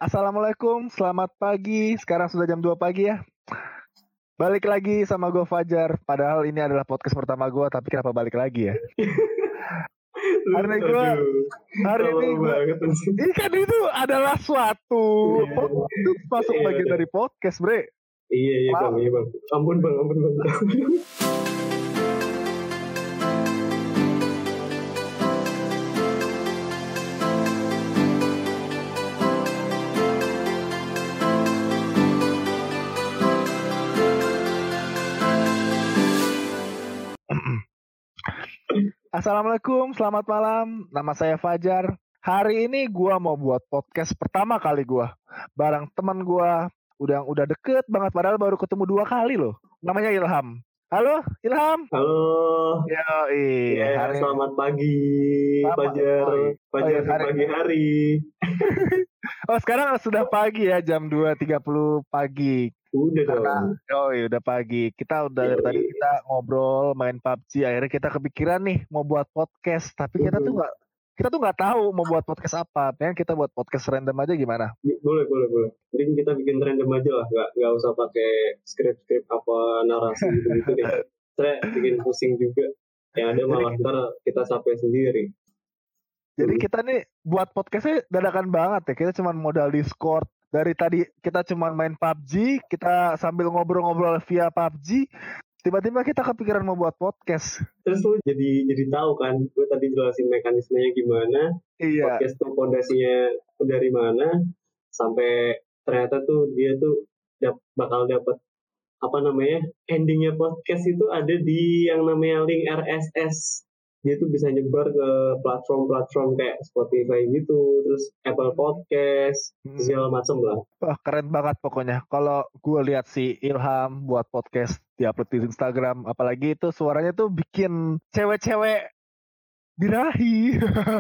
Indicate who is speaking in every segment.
Speaker 1: Assalamualaikum, selamat pagi. Sekarang sudah jam 2 pagi ya. Balik lagi sama gue Fajar. Padahal ini adalah podcast pertama gue, tapi kenapa balik lagi ya? Hari ini gue, ini kan itu adalah suatu podcast, itu masuk bagian dari podcast, bre.
Speaker 2: Iya bang. Ampun bang.
Speaker 1: Assalamualaikum, selamat malam. Nama saya Fajar. Hari ini gue mau buat podcast pertama kali gue bareng teman gue. Udah deket banget, padahal baru ketemu 2 kali loh. Namanya Ilham. Halo Ilham.
Speaker 2: Halo.
Speaker 1: Hari
Speaker 2: selamat pagi Fajar. Fajar di pagi hari.
Speaker 1: Oh sekarang sudah pagi ya, jam 2.30 pagi.
Speaker 2: Udah dong.
Speaker 1: Udah pagi. Kita udah dari tadi kita ngobrol, main PUBG. Akhirnya kita kepikiran nih mau buat podcast. Tapi kita tuh nggak tahu mau buat podcast apa. Pengen kita buat podcast random aja gimana?
Speaker 2: Boleh. Jadi kita bikin random aja lah. Nggak usah pakai skrip apa narasi gitu deh. Saya bikin pusing juga. Yang ada malah ntar kita sampai sendiri.
Speaker 1: Jadi kita nih buat podcastnya dadakan banget ya. Kita cuma modal Discord. Dari tadi kita cuma main PUBG, kita sambil ngobrol-ngobrol via PUBG, tiba-tiba kita kepikiran mau buat podcast.
Speaker 2: Terus lu jadi tahu kan, gue tadi jelasin mekanismenya gimana, podcast tuh fondasinya dari mana, sampai ternyata tuh dia tuh bakal dapat endingnya podcast itu ada di yang namanya link RSS. Dia tuh bisa nyebar ke platform-platform kayak Spotify gitu, terus Apple Podcast, segala macam lah.
Speaker 1: Wah, keren banget pokoknya. Kalau gue lihat si Ilham buat podcast diupload di Instagram, apalagi itu suaranya tuh bikin cewek-cewek birahi.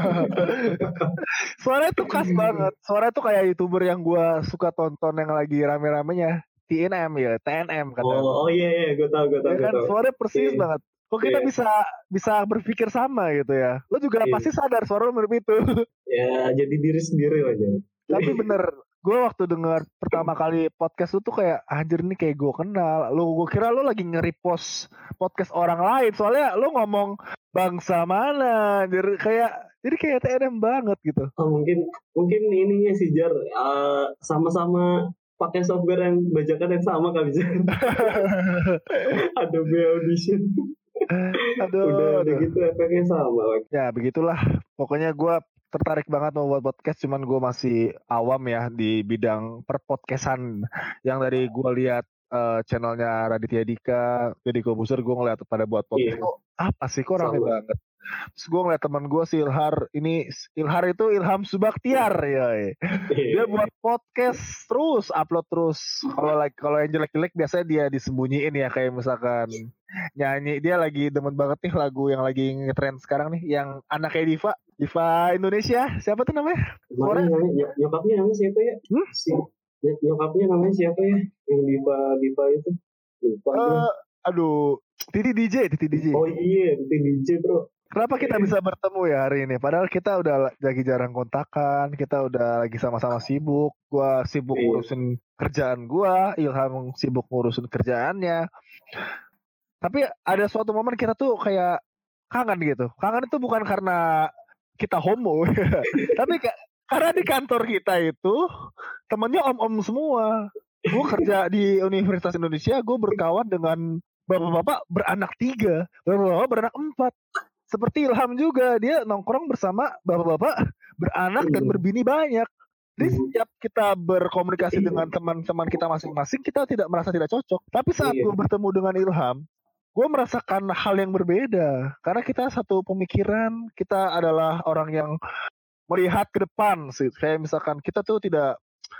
Speaker 1: Suaranya tuh khas banget. Suaranya tuh kayak YouTuber yang gue suka tonton yang lagi rame-ramenya. TNM ya, TNM katanya.
Speaker 2: Oh iya, gue tahu.
Speaker 1: Kan suaranya persis banget. Kok kita bisa berpikir sama gitu ya? Lo juga pasti sadar suara lo mirip itu.
Speaker 2: Ya, jadi diri sendiri aja.
Speaker 1: Tapi bener, gue waktu dengar pertama kali podcast lu tuh kayak anjir nih kayak gue kenal. Gue kira lo lagi nge-repost podcast orang lain. Soalnya lo ngomong bangsa mana, jadi kayak TNM banget gitu.
Speaker 2: Oh, mungkin ininya sih Jar, sama-sama pakai software yang bajakan yang sama kali Jar. Adobe Audition. Udah gitu efeknya sama.
Speaker 1: Ya begitulah. Pokoknya gue tertarik banget mau buat podcast, cuman gue masih awam ya di bidang perpodcastan. Yang dari gue lihat channelnya Raditya Dika, jadi Kobuser, gue ngeliat pada buat podcast. Apa sih kok rame banget. Terus gue ngeliat teman gue si Ilhar itu Ilham Subaktiar ya. Dia buat podcast terus, upload terus. Kalau yang jelek-jelek biasanya dia disembunyiin ya, kayak misalkan nyanyi. Dia lagi demen banget nih lagu yang lagi ngetrend sekarang nih, yang anaknya Diva Indonesia. Siapa tuh namanya?
Speaker 2: Nyokapnya namanya siapa ya? Nyokapnya namanya siapa ya? Yang Diva itu. Lupa.
Speaker 1: Titi DJ.
Speaker 2: Oh iya, Titi DJ bro.
Speaker 1: Kenapa kita bisa bertemu ya hari ini? Padahal kita udah lagi jarang kontakan, kita udah lagi sama-sama sibuk. Gua sibuk ngurusin kerjaan gua, Ilham sibuk ngurusin kerjaannya. Tapi ada suatu momen kita tuh kayak kangen gitu. Kangen itu bukan karena kita homo, tapi karena di kantor kita itu temennya om-om semua. Gue kerja di Universitas Indonesia, gue berkawan dengan bapak-bapak beranak 3, bapak-bapak beranak 4. Seperti Ilham juga, dia nongkrong bersama bapak-bapak beranak dan berbini banyak. Jadi setiap kita berkomunikasi dengan teman-teman kita masing-masing, kita tidak merasa tidak cocok. Tapi saat gue bertemu dengan Ilham, gue merasakan hal yang berbeda. Karena kita satu pemikiran, kita adalah orang yang melihat ke depan sih. Kayak misalkan kita tuh tidak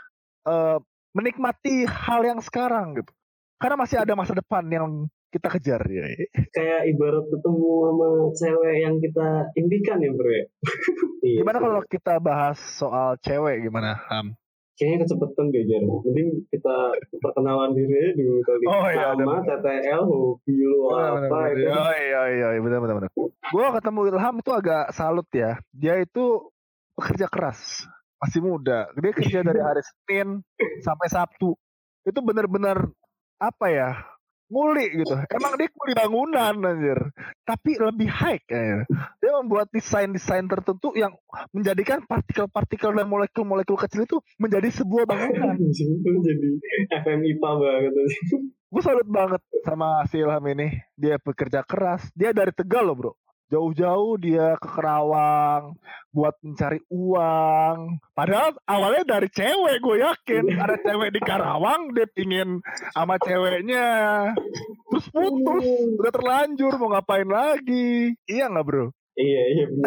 Speaker 1: menikmati hal yang sekarang gitu. Karena masih ada masa depan yang kita kejar ya.
Speaker 2: Kayak ibarat ketemu sama cewek yang kita impikan ya bro ya.
Speaker 1: Gimana kalau kita bahas soal cewek gimana Ham?
Speaker 2: Kayaknya kecepatan deh Jar. Mending kita perkenalan diri aja dulu kali. Nama, TTL, hobi lu apa itu.
Speaker 1: Iya, benar. Gue ketemu Ilham itu agak salut ya. Dia itu pekerja keras. masih muda. Dia kerja dari hari Senin sampai Sabtu. Itu benar-benar apa ya? Nguli gitu. Emang dia kuli bangunan anjir. Tapi lebih high kayaknya. Dia membuat desain-desain tertentu yang menjadikan partikel-partikel dan molekul-molekul kecil itu menjadi sebuah bangunan.
Speaker 2: Jadi FMIPA banget.
Speaker 1: Gue salut banget sama si Ilham ini. Dia bekerja keras. Dia dari Tegal loh bro. Jauh-jauh dia ke Kerawang buat mencari uang. Padahal awalnya dari cewek, gue yakin. Ada cewek di Karawang, dia pingin sama ceweknya. Terus putus, udah terlanjur, mau ngapain lagi. Iya gak bro?
Speaker 2: Iya benar.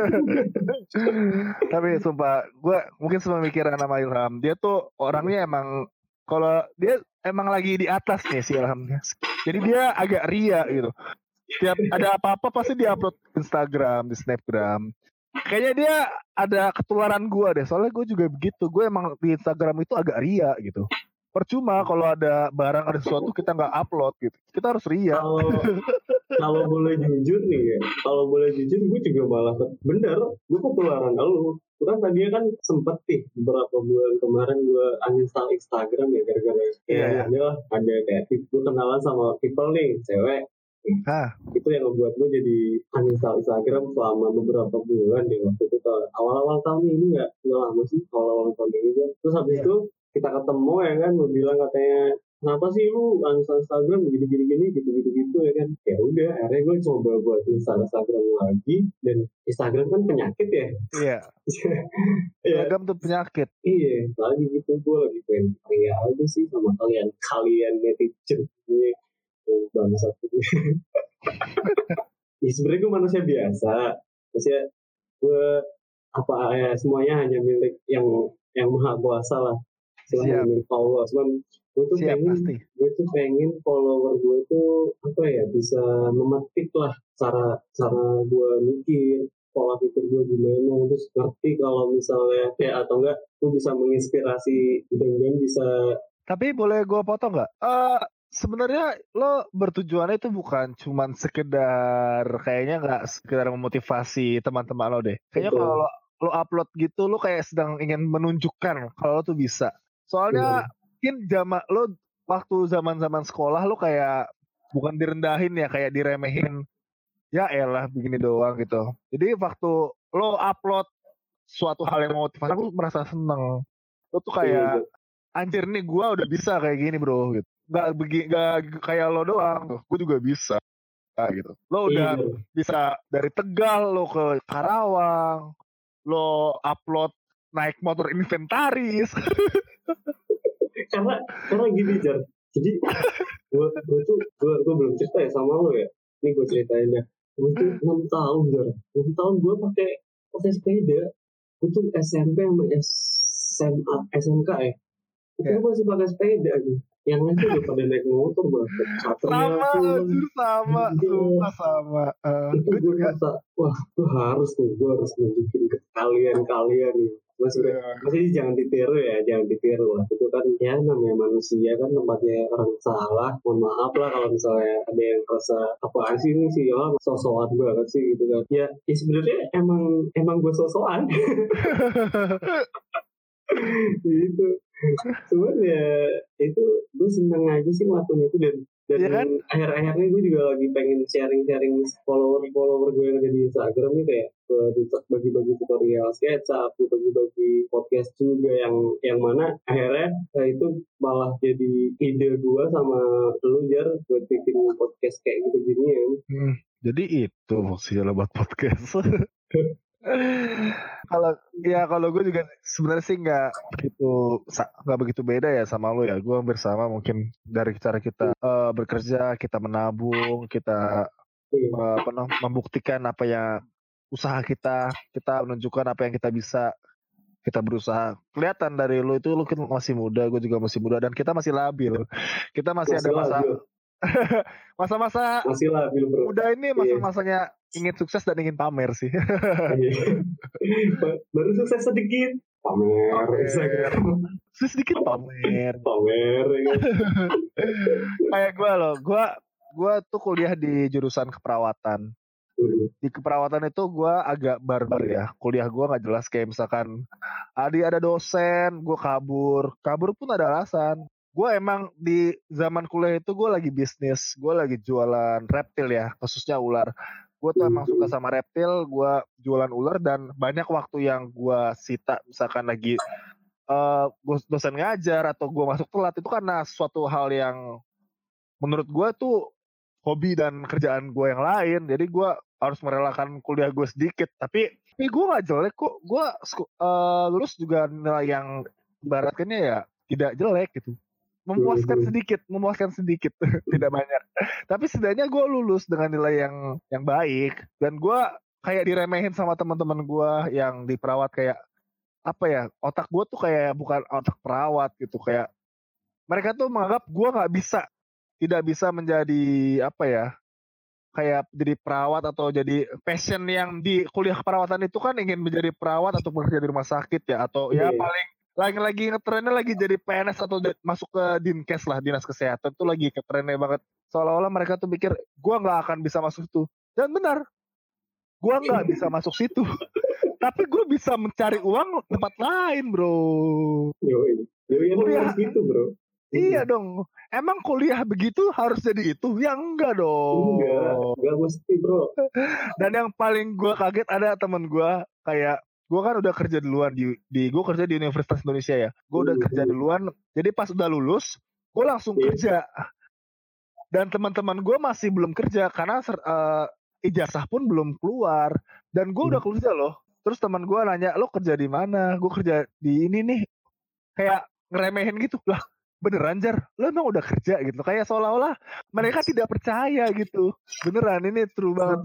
Speaker 1: Tapi sumpah, gue mungkin sepemikiran sama Ilham. Dia tuh orangnya emang, kalau dia emang lagi di atas nih si Ilhamnya. Jadi dia agak ria gitu. Tiap ada apa-apa pasti dia upload Instagram, di Snapgram. Kayaknya dia ada ketularan gue deh. Soalnya gue juga begitu. Gue emang di Instagram itu agak ria gitu. Percuma kalau ada barang, ada sesuatu kita nggak upload gitu. Kita harus ria.
Speaker 2: Kalau boleh jujur nih ya. Kalau boleh jujur gue juga malah bener. Gue ketularan lu. Kan tadinya kan sempet beberapa bulan kemarin gue uninstall Instagram ya gara-gara ada kayak gue kenalan sama people nih, cewek. Itu yang membuat gue jadi uninstall Instagram selama beberapa bulan deh waktu itu. Awal-awal tahun ini nggak lama sih, awal-awal tahun ini aja. Terus habis itu kita ketemu ya kan, gue bilang katanya kenapa sih lu uninstall Instagram gini gitu ya kan. Ya udah, akhirnya gue coba buat install Instagram lagi, dan Instagram kan penyakit ya.
Speaker 1: Iya. Instagram tuh penyakit.
Speaker 2: Iya, lagi gitu gue lagi pengen ria aja sih sama kalian netizen ini. Bangsa ya sebenarnya gue manusia biasa, maksudnya gue semuanya hanya milik yang maha kuasa lah, hanya milik Allah. Cuman gue tuh pengen follower gue tuh bisa memetik lah cara gue mikir, pola pikir gue gimana, terus ngerti kalau misalnya atau enggak gue bisa menginspirasi dan bisa.
Speaker 1: Tapi boleh gue potong nggak? Sebenarnya lo bertujuannya itu bukan cuman sekedar, kayaknya nggak sekedar memotivasi teman-teman lo deh. Kayaknya kalau lo upload gitu, lo kayak sedang ingin menunjukkan kalau lo tuh bisa. Soalnya mungkin lo waktu zaman sekolah lo kayak bukan direndahin ya, kayak diremehin. Ya elah begini doang gitu. Jadi waktu lo upload suatu hal yang motivasi, aku merasa seneng. Lo tuh kayak anjir nih gue udah bisa kayak gini bro gitu. Gak kayak lo doang, gue juga bisa gitu. Lo udah bisa dari Tegal lo ke Karawang, lo upload naik motor inventaris.
Speaker 2: karena gini Jar, jadi gue belum cerita ya sama lo ya. Ini gue ceritain ya. Gue tuh 6 tahun Jar, 6 tahun gue pakai sepeda. Gue tuh SMP sama SMA SMK ya. Itu gue masih pakai sepeda gitu. Yang lain tuh udah pada naik motor banget.
Speaker 1: Sama.
Speaker 2: Itu gue kata, wah gue harus nunjukin ke kalian nih. Masih jangan ditiru lah. Itu kan ya namanya manusia kan, tempatnya orang salah. Mohon maaf lah kalau misalnya ada yang merasa apaan sih ini sih, sosokan banget sih gitu kan. Ya sebenarnya emang gue sosokan. Gitu. Cuman ya itu gue seneng aja sih ngelakuin itu, dan ya kan? Akhir-akhirnya gue juga lagi pengen sharing follower gue yang ada di Instagram nih, kayak bagi-bagi tutorial SketchUp, bagi-bagi podcast juga yang mana akhirnya itu malah jadi ide gue sama lu Jar buat bikin podcast kayak gitu gini ya.
Speaker 1: Jadi itu maksudnya buat podcast. Kalau gue juga sebenarnya sih nggak begitu beda ya sama lo ya. Gue hampir sama, mungkin dari cara kita bekerja, kita menabung, kita membuktikan apa yang usaha kita menunjukkan apa yang kita bisa, kita berusaha. Kelihatan dari lo itu, lo kan masih muda, gue juga masih muda, dan kita masih labil. Kita masih ada masa-masa
Speaker 2: masih labil bro.
Speaker 1: Muda ini masa-masanya ingin sukses dan ingin pamer sih.
Speaker 2: Baru sukses sedikit pamer.
Speaker 1: Sedikit pamer.
Speaker 2: Ya.
Speaker 1: Kayak gue tuh kuliah di jurusan keperawatan. Di keperawatan itu gue agak barbar ya. Kuliah gue nggak jelas, kayak misalkan ada dosen, gue kabur pun ada alasan. Gue emang di zaman kuliah itu gue lagi bisnis, gue lagi jualan reptil ya, khususnya ular. Gue tuh emang suka sama reptil, gue jualan ular dan banyak waktu yang gue sita, misalkan lagi dosen ngajar atau gue masuk telat itu karena suatu hal yang menurut gue tuh hobi dan kerjaan gue yang lain, jadi gue harus merelakan kuliah gue sedikit, tapi gue nggak jelek kok, gue lulus juga nilai yang ibaratkannya ya tidak jelek gitu, memuaskan sedikit tidak banyak, tapi setidaknya gue lulus dengan nilai yang baik, dan gue kayak diremehin sama teman-teman gue yang di perawat, kayak apa ya, otak gue tuh kayak bukan otak perawat gitu, kayak mereka tuh menganggap gue tidak bisa menjadi apa ya, kayak jadi perawat atau jadi passion yang di kuliah keperawatan itu kan ingin menjadi perawat atau bekerja di rumah sakit ya, atau ya paling lagi ngetrennya lagi jadi PNS atau masuk ke Dinkes lah, dinas kesehatan tuh lagi ngetrennya banget, seolah-olah mereka tuh pikir gua nggak akan bisa masuk situ, dan benar gua nggak bisa masuk situ tapi gue bisa mencari uang tempat lain, bro.
Speaker 2: Kuliah gitu, bro.
Speaker 1: Iya dong. Emang kuliah begitu harus jadi itu? Ya enggak dong.
Speaker 2: Enggak mesti, bro.
Speaker 1: Dan yang paling gue kaget, ada temen gue, kayak gue kan udah kerja duluan gue kerja di Universitas Indonesia ya. Gue udah kerja duluan. Jadi pas udah lulus, gue langsung kerja. Dan teman-teman gue masih belum kerja karena ijazah pun belum keluar. Dan gue udah kerja loh. Terus teman gue nanya, lo kerja di mana? Gue kerja di ini nih. Kayak ngeremehin gitu lah. Beneran Jar, lo emang udah kerja gitu, kayak seolah-olah mereka tidak percaya gitu. Beneran, ini true banget.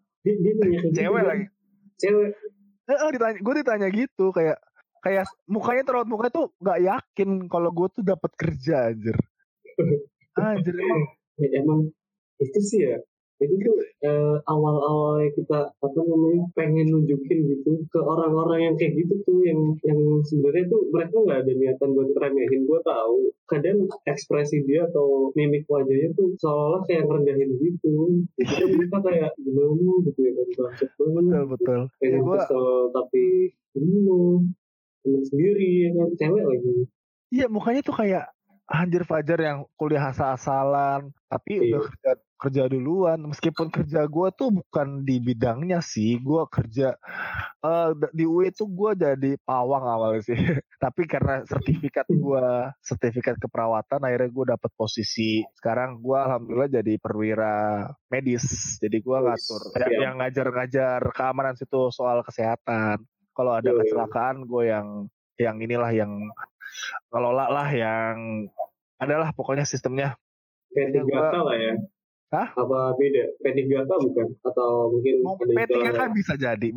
Speaker 2: Dia
Speaker 1: cewek lagi,
Speaker 2: cewek
Speaker 1: gue ditanya gitu, kayak mukanya terlalu, mukanya tuh nggak yakin kalau gue tuh dapat kerja, anjir. Anjir,
Speaker 2: emang itu sih ya, itu tuh awal-awalnya kita pengen nunjukin gitu ke orang-orang yang kayak gitu tuh, yang sebenarnya tuh mereka nggak ada niatan buat remehin. Gue tahu kadang ekspresi dia atau mimik wajahnya tuh seolah-olah kayak ngerendahin gitu. Itu kan kita kayak gimana gitu ya kan, bangset banget.
Speaker 1: Betul.
Speaker 2: Pengen kesel tapi ini loh temen sendiri ya kan, cewek lagi.
Speaker 1: Iya, mukanya tuh kayak anjir Fajar yang kuliah asal-asalan, tapi udah kerja duluan. Meskipun kerja gue tuh bukan di bidangnya sih, gue kerja di UI tuh gue jadi pawang awalnya sih. Tapi karena sertifikat keperawatan, akhirnya gue dapet posisi. Sekarang gue alhamdulillah jadi perwira medis. Jadi gue ngatur, yang ngajar-ngajar keamanan situ soal kesehatan. Kalau ada kecelakaan, gue yang inilah yang ngelola lah, yang adalah pokoknya sistemnya.
Speaker 2: P3K lah ya.
Speaker 1: Hah?
Speaker 2: Apa beda? P3K bukan? Atau mungkin
Speaker 1: P3K kan bisa jadi.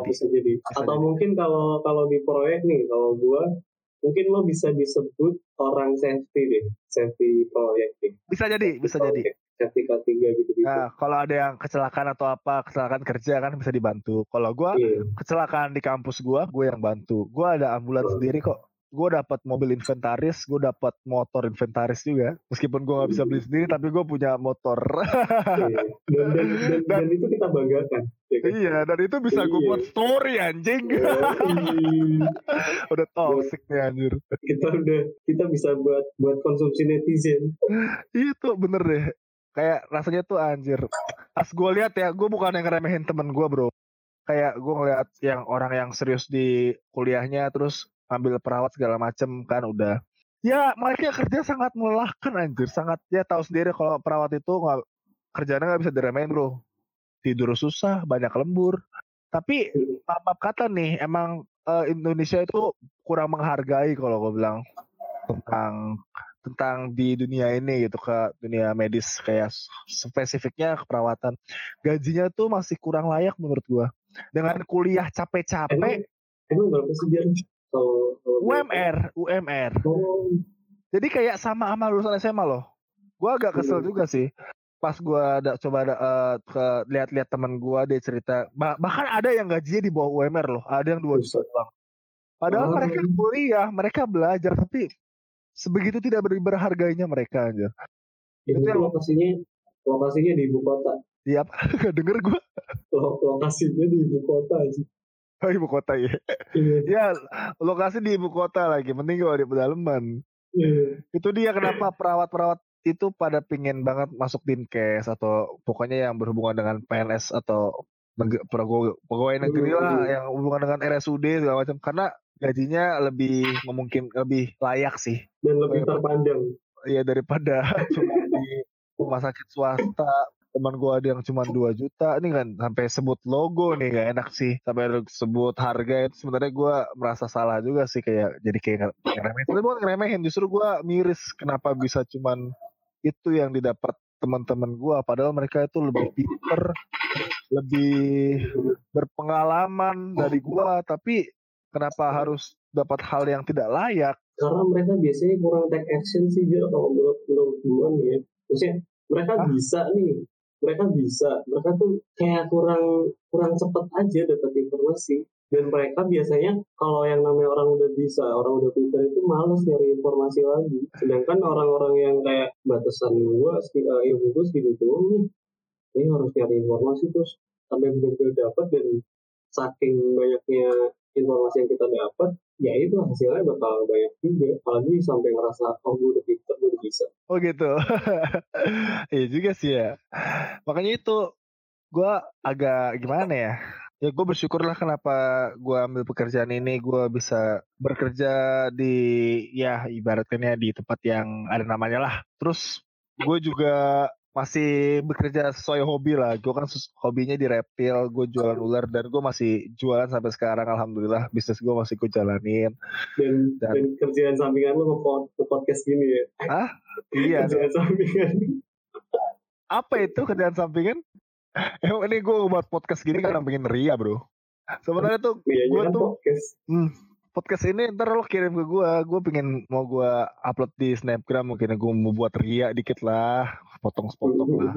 Speaker 2: Atau mungkin kalau di proyek nih, kalau gua mungkin lo bisa disebut orang safety deh, safety proyek deh.
Speaker 1: Bisa jadi.
Speaker 2: Safety K3 gitu.
Speaker 1: Nah, kalau ada yang kecelakaan atau apa, kecelakaan kerja kan bisa dibantu. Kalau gua kecelakaan di kampus gua yang bantu. Gua ada ambulans sendiri kok. Gue dapat mobil inventaris, gue dapat motor inventaris juga. Meskipun gue nggak bisa beli sendiri, tapi gue punya motor.
Speaker 2: Dan itu kita banggakan.
Speaker 1: Ya kan? Iya, dan itu bisa gue buat story, anjing. Udah toxic nih, anjir.
Speaker 2: Kita bisa buat konsumsi netizen.
Speaker 1: Itu bener deh. Kayak rasanya tuh anjir. Pas gue lihat ya, gue bukan yang ngeremehin temen gue, bro. Kayak gue ngeliat yang orang yang serius di kuliahnya, terus ambil perawat segala macem kan, udah ya mereka kerja sangat melelahkan, anjir. Sangat, ya tahu sendiri kalau perawat itu kerjanya nggak bisa diremehin, bro. Tidur susah, banyak lembur. Tapi maaf kata nih, emang Indonesia itu kurang menghargai kalau gue bilang tentang di dunia ini gitu, ke dunia medis, kayak spesifiknya keperawatan. Gajinya tuh masih kurang layak menurut gue. Dengan kuliah capek-capek.
Speaker 2: Emang berapa sih dia?
Speaker 1: UMR. Jadi kayak sama lulusan SMA loh. Gue agak kesel juga sih. Pas gue lihat-lihat temen gue, dia cerita, bahkan ada yang gajinya di bawah UMR loh. Ada yang 2 juta doang. Padahal mereka kuliah, mereka belajar, tapi sebegitu tidak berhargainya mereka aja.
Speaker 2: Itu yang lokasinya di ibu kota.
Speaker 1: Iya apa? Gak denger gue.
Speaker 2: Lokasinya di ibu kota aja.
Speaker 1: Oh ibu kota ya.
Speaker 2: Iya.
Speaker 1: Ya lokasi di ibu kota lagi. Penting kalau di pedalaman.
Speaker 2: Iya.
Speaker 1: Itu dia kenapa perawat-perawat itu pada pingin banget masuk Dinkes atau pokoknya yang berhubungan dengan PNS atau pegawai negeri lah yang hubungan dengan RSUD segala macam karena gajinya lebih lebih layak sih
Speaker 2: dan lebih terpandang.
Speaker 1: Iya daripada cuma di rumah sakit swasta. Teman gue ada yang cuma 2 juta ini kan sampai sebut logo nih gak enak sih sampai sebut harga itu sebenarnya gue merasa salah juga sih kayak jadi kayak ngeremehin tapi bukan ngeremehin justru gue miris kenapa bisa cuman itu yang didapat teman-teman gue padahal mereka itu lebih pinter lebih berpengalaman dari gue tapi kenapa harus dapat hal yang tidak layak
Speaker 2: karena mereka biasanya kurang take action sih dia kalau menurut gue nih ya maksudnya mereka mereka tuh kayak kurang cepat aja dapat informasi dan mereka biasanya kalau yang namanya orang udah pintar itu malas nyari informasi lagi sedangkan orang-orang yang kayak batasan gua ilmu gue segitu nih ini harus nyari informasi terus sampai benar-benar dapat dan saking banyaknya informasi yang kita dapat ya itu hasilnya bakal banyak juga apalagi sampai ngerasa oh gue udah pintar gue udah bisa
Speaker 1: oh gitu iya juga sih ya makanya itu gue agak gimana ya gue bersyukurlah kenapa gue ambil pekerjaan ini gue bisa bekerja di ya ibaratnya di tempat yang ada namanya lah terus gue juga masih bekerja sesuai hobi lah gue kan hobinya di reptil gue jualan ular dan gue masih jualan sampai sekarang alhamdulillah bisnis gue masih gue jalanin
Speaker 2: dan kerjaan sampingan lu podcast gini ya
Speaker 1: iya
Speaker 2: kerjaan sampingan
Speaker 1: apa itu kerjaan sampingan ini gue buat podcast gini kan pengen ria bro sebenarnya tuh gue tuh podcast ini ntar lo kirim ke gue pengen mau gue upload di Snapgram mungkin gue mau buat ria dikit lah potong-potong lah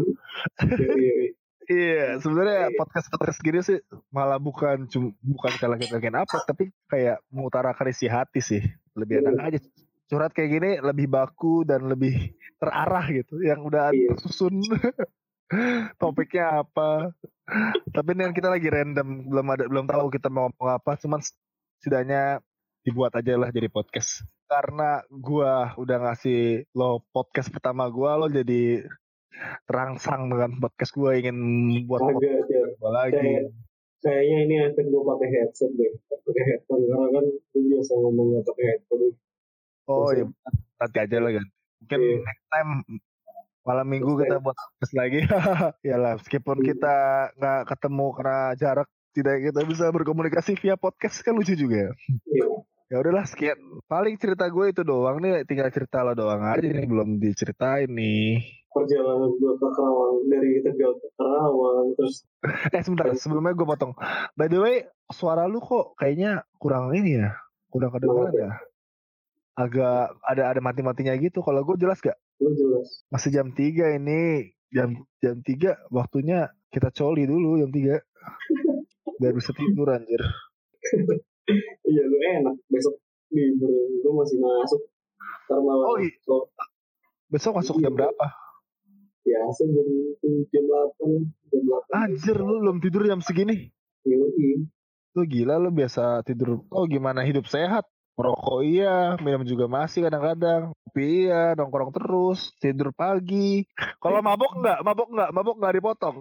Speaker 1: iya sebenarnya podcast gini sih malah bukan kalau kita pengen upload tapi kayak mengutarakan isi hati sih lebih enak aja curhat kayak gini lebih baku dan lebih terarah gitu yang udah tersusun topiknya apa tapi ini kita lagi random belum tahu kita mau ngomong apa cuman setidaknya dibuat aja lah jadi podcast karena gua udah ngasih lo podcast pertama gua lo jadi terangsang dengan podcast gua ingin buat podcast gua lagi
Speaker 2: kayaknya ini efek gua pakai headset deh pakai headphone karena kan gue biasa ngomong gak pakai headphone
Speaker 1: oh iya nanti aja lah kan mungkin next time malam minggu kita buat podcast lagi ya lah meskipun kita nggak ketemu karena jarak tidak kita bisa berkomunikasi via podcast kan lucu juga ya udahlah sekian paling cerita gue itu doang nih tinggal cerita lo doang aja nih belum diceritain nih
Speaker 2: perjalanan gue ke Karawang dari Tegal ke Karawang terus
Speaker 1: sebentar sebelumnya gue potong by the way suara lu kok kayaknya kurang ini ya kurang kedengaran ya agak ada mati-matinya gitu kalau gue jelas gak?
Speaker 2: Lu jelas
Speaker 1: masih jam 3 ini jam 3 waktunya kita coli dulu jam 3 biar bisa tidur anjir
Speaker 2: iya lu enak besok libur gue masih masuk ntar malam
Speaker 1: besok masuk jam berapa?
Speaker 2: Biasa jam 8
Speaker 1: anjir lu belum tidur jam segini? Lu gila lu biasa tidur gimana hidup sehat merokok iya minum juga masih kadang-kadang kopi iya nongkrong terus tidur pagi kalau mabok nggak dipotong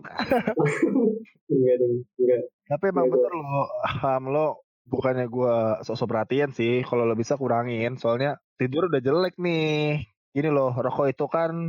Speaker 2: enggak
Speaker 1: tapi emang bener lo bukannya gue sok-sok perhatian sih kalau lo bisa kurangin soalnya tidur udah jelek nih gini loh rokok itu kan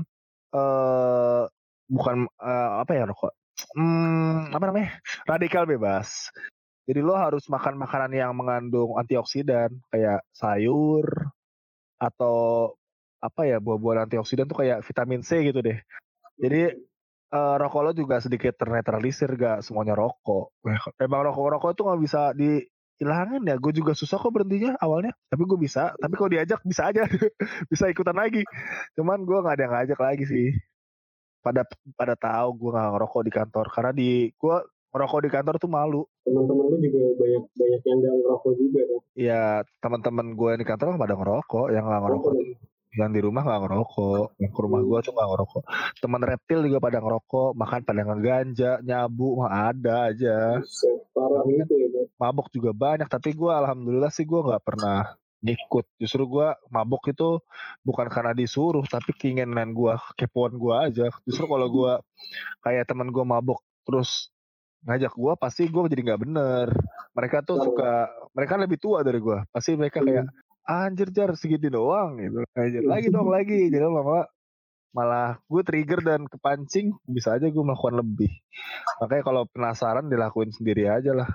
Speaker 1: bukan apa ya rokok apa namanya radikal bebas jadi lo harus makan makanan yang mengandung antioksidan kayak sayur atau apa ya buah-buahan antioksidan tuh kayak vitamin C gitu deh jadi rokok lo juga sedikit ternetralisir gak semuanya rokok emang rokok itu gak bisa dihilangin ya gue juga susah kok berhentinya awalnya tapi gue bisa tapi kalau diajak bisa aja bisa ikutan lagi cuman gue gak ada yang ngajak lagi sih pada tahu gue gak ngerokok di kantor karena gue ngerokok di kantor tuh malu
Speaker 2: teman-teman lu juga banyak yang gak ngerokok juga kan
Speaker 1: iya teman-teman gue di kantor kan pada ngerokok yang gak ngerokok Yang di rumah nggak ngerokok. Yang ke rumah gue tuh nggak ngerokok. Teman reptil juga pada ngerokok, makan pada ngeganja, nyabu, mah ada aja.
Speaker 2: Parah gitu ya.
Speaker 1: Mabok juga banyak, tapi gue alhamdulillah sih gue nggak pernah ngikut. Justru gue mabok itu bukan karena disuruh, tapi keinginan gue, kepoan gue aja. Justru kalau gue kayak teman gue mabok terus ngajak gue, pasti gue jadi nggak bener. Mereka tuh suka, mereka lebih tua dari gue, pasti mereka kayak anjir jar segitu doang gitu, anjir lagi dong lagi, jadi lama malah gue trigger dan kepancing, bisa aja gue melakukan lebih. Makanya kalau penasaran dilakuin sendiri aja lah.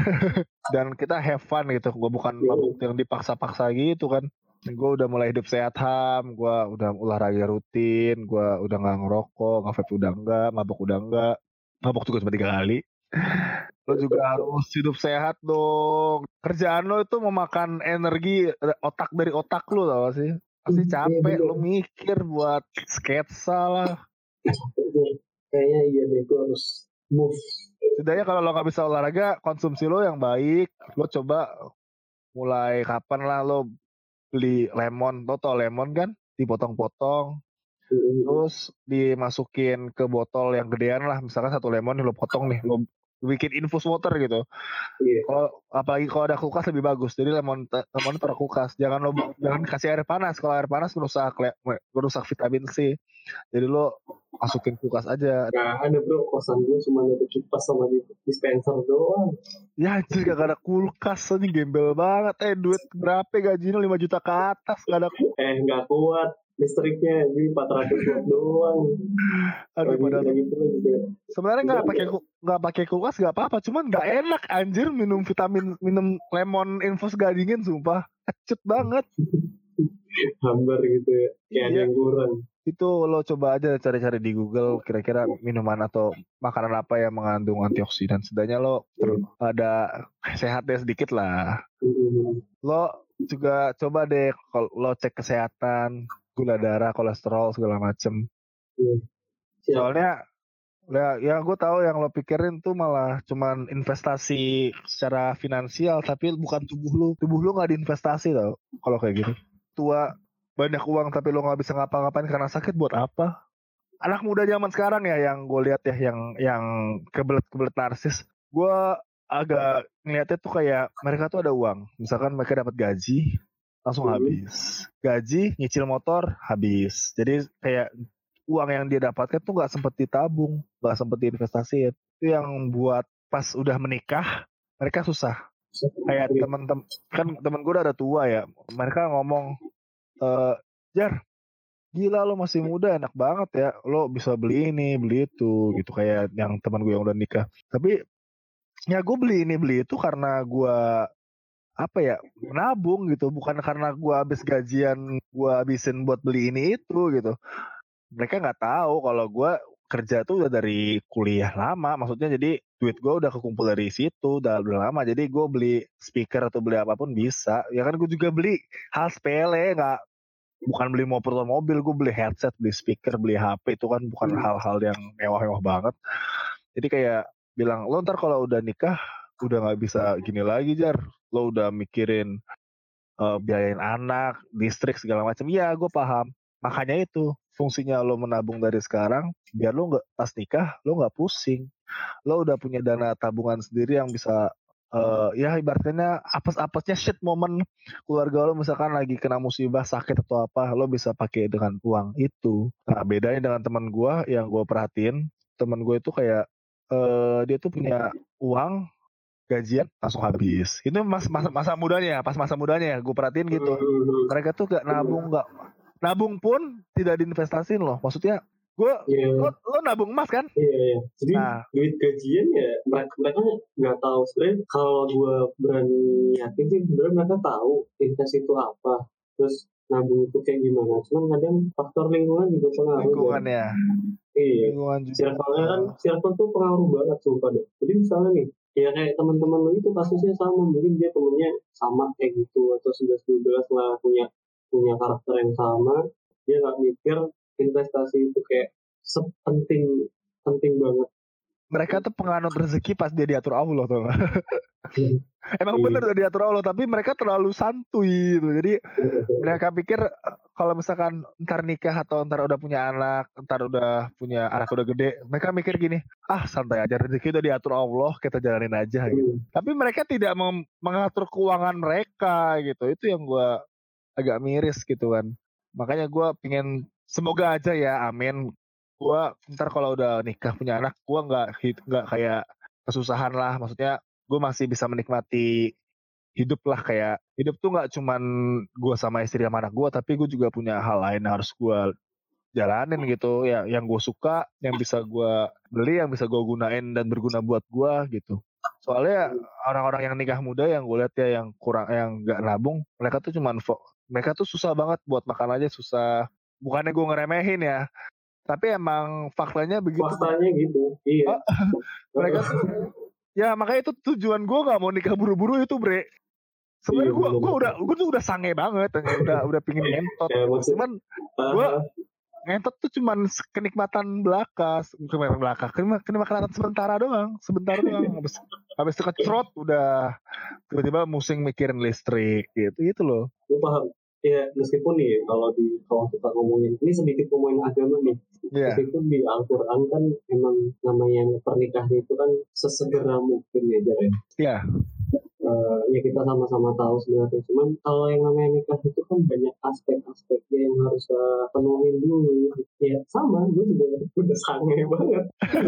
Speaker 1: Dan kita have fun gitu, gue bukan mabuk yang dipaksa-paksa gitu kan. Gue udah mulai hidup sehat Ham, gue udah olahraga rutin, gue udah nggak ngerokok, nge-vape udah enggak, mabuk udah enggak, mabuk juga cuma 3 kali. Lo juga harus hidup sehat dong. Kerjaan lo itu memakan energi otak dari otak lo, tau gak sih? Pasti capek, lo mikir buat sketsa lah.
Speaker 2: Kayaknya iya deh, gue harus move.
Speaker 1: Setidaknya kalau lo gak bisa olahraga, konsumsi lo yang baik. Lo coba mulai kapan lah lo beli lemon. Lo tau lemon kan? Dipotong-potong. Terus dimasukin ke botol yang gedean lah. Misalkan 1 lemon lo potong nih. Lo bikin infus water gitu. Kalau apalagi kalau ada kulkas lebih bagus. Jadi lemon taruh kulkas. Jangan kasih air panas. Kalau air panas merusak vitamin C. Jadi lo masukin kulkas aja.
Speaker 2: Nah, ada bro, kosan gue cuma ada kipas sama dispenser doang.
Speaker 1: Ya anjir, gak ada kulkas aja, gembel banget. Duit berapa gajinya 5 juta ke atas, gak ada kulkas.
Speaker 2: Gak kuat listriknya, jadi 400 watt doang.
Speaker 1: Aduh, padahal sebenarnya nggak pakai kulkas nggak apa-apa, cuman nggak enak anjir minum lemon infus gak dingin, sumpah kecut banget.
Speaker 2: Hambar gitu ya, kayak ada yang kurang.
Speaker 1: Itu lo coba aja cari-cari di Google kira-kira minuman atau makanan apa yang mengandung antioksidan. Setidaknya lo ada sehatnya sedikit lah. Lo juga coba deh kalau lo cek kesehatan, gula darah, kolesterol segala macem. Soalnya ya gue tahu yang lo pikirin tuh malah cuman investasi secara finansial, tapi bukan tubuh lo nggak diinvestasi tau. Kalau kayak gitu tua banyak uang tapi lo nggak bisa ngapa-ngapain karena sakit, buat apa? Anak muda zaman sekarang ya yang gue lihat ya, yang kebelet narsis, gue agak ngeliatnya tuh kayak mereka tuh ada uang, misalkan mereka dapat gaji langsung habis, gaji nyicil motor habis, jadi kayak uang yang dia dapatkan tuh nggak sempet ditabung, nggak sempet diinvestasiin. Itu yang buat pas udah menikah mereka susah. Kayak temen gue udah ada tua ya, mereka ngomong, Jar, gila lo masih muda, enak banget ya, lo bisa beli ini beli itu gitu. Kayak yang teman gue yang udah nikah, tapi ya gue beli ini beli itu karena gue apa ya, menabung gitu, bukan karena gue habis gajian gue habisin buat beli ini itu gitu. Mereka nggak tahu kalau gue kerja tuh udah dari kuliah lama, maksudnya jadi duit gue udah kekumpul dari situ udah lama, jadi gue beli speaker atau beli apapun bisa. Ya kan gue juga beli hal sepele, bukan beli mobil, gue beli headset, beli speaker, beli HP, itu kan bukan hal-hal yang mewah-mewah banget. Jadi kayak bilang, lo ntar kalau udah nikah udah nggak bisa gini lagi Jar, lo udah mikirin biayain anak, listrik segala macam. Iya gue paham, makanya itu fungsinya lo menabung dari sekarang biar lo nggak pas nikah lo nggak pusing, lo udah punya dana tabungan sendiri yang bisa ya ibaratnya apes-apesnya shit momen keluarga lo misalkan lagi kena musibah sakit atau apa, lo bisa pakai dengan uang itu. Nah bedanya dengan teman gue yang gue perhatiin, teman gue itu kayak dia tuh punya uang gajian langsung habis. Itu masa mudanya, pas masa mudanya gue perhatiin gitu. Mereka tuh gak nabung pun tidak diinvestasiin loh. Maksudnya lo nabung emas kan?
Speaker 2: Iya. Jadi duit gajian ya mereka nggak tahu sebenarnya. Kalau gue berani yakin sih sebenarnya mereka tahu investasi itu apa. Terus nabung itu kayak gimana. Cuman kadang faktor lingkungan juga pengaruh.
Speaker 1: Lingkungan ya.
Speaker 2: Iya. Circle-nya kan, circle tuh pengaruh banget sumpah deh. Jadi misalnya nih, ya kayak teman-teman lo itu kasusnya sama, mungkin dia temennya sama kayak gitu atau 11-12 lah punya karakter yang sama, dia nggak mikir investasi itu kayak penting banget.
Speaker 1: Mereka tuh penganut rezeki pas dia diatur Allah tuh. Emang bener udah diatur Allah, tapi mereka terlalu santuy gitu. Jadi mereka pikir kalau misalkan ntar nikah atau ntar udah punya anak, ntar udah punya anak udah gede, mereka mikir gini, santai aja, rezeki udah diatur Allah, kita jalanin aja gitu. Tapi mereka tidak mengatur keuangan mereka gitu. Itu yang gue agak miris gitu kan. Makanya gue pengen, semoga aja ya, amin. Gue ntar kalau udah nikah punya anak, gue nggak kayak kesusahan lah. Maksudnya gue masih bisa menikmati hidup lah, kayak hidup tuh nggak cuman gue sama istri sama anak gue, tapi gue juga punya hal lain yang harus gue jalanin gitu ya, yang gue suka, yang bisa gue beli, yang bisa gue gunain dan berguna buat gue gitu. Soalnya orang-orang yang nikah muda yang gue lihat ya, yang kurang, yang nggak nabung, mereka tuh mereka tuh susah banget buat makan aja susah. Bukannya gue ngeremehin ya, tapi emang faktanya begitu.
Speaker 2: Faktanya gitu, iya.
Speaker 1: Mereka tuh, ya makanya itu tujuan gue nggak mau nikah buru-buru itu, Bre. Sebenarnya gue tuh udah sange banget, udah pingin ngentot.
Speaker 2: Ya,
Speaker 1: cuman gue ngentot tuh cuman kenikmatan belaka, kenikmatan sebentar doang. Habis itu kecrot udah tiba-tiba musing mikirin listrik gitu loh.
Speaker 2: Gue paham. Ya meskipun nih kalau kita ngomongin ini sedikit ngomongin agama nih, meskipun di Al-Quran kan emang namanya pernikahan itu kan sesegera mungkin ya Jar ya.
Speaker 1: Iya.
Speaker 2: Ya kita sama-sama tahu sebenarnya, cuman kalau yang namanya nikah itu kan banyak aspek-aspeknya yang harus penuhin dulu. Ya sama, gue juga udah sange banget.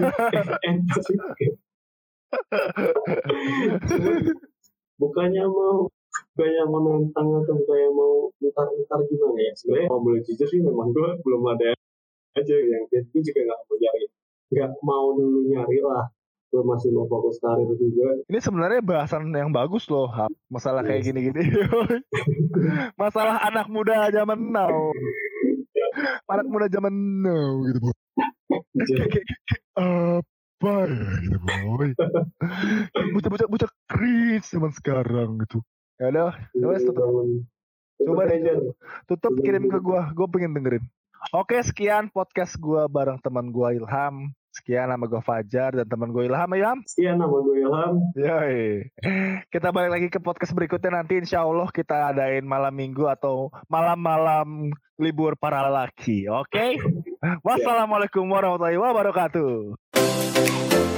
Speaker 2: bukannya mau nentang atau bukannya mau ntar gimana ya, sebenarnya kalau boleh jujur sih memang gue belum ada aja yang gue juga nggak mau dulu nyari lah. Gue masih mau fokus karir juga.
Speaker 1: Ini sebenarnya bahasan yang bagus loh, masalah kayak gini-gini. Masalah anak muda zaman now. Anak muda zaman now gitu, boy. Apa ya gitu, boy. Bocah cringe zaman sekarang gitu. Ya udah, coba deh tutup kirim ke gue pengen dengerin. Oke, sekian podcast gue bareng teman gue Ilham. Sekian, nama gue Fajar dan teman gue Ilham.
Speaker 2: Sekian, nama gue Ilham.
Speaker 1: Yoi. Kita balik lagi ke podcast berikutnya nanti, insya Allah kita adain malam minggu atau malam-malam libur para lelaki. Oke? Wassalamualaikum warahmatullahi wabarakatuh.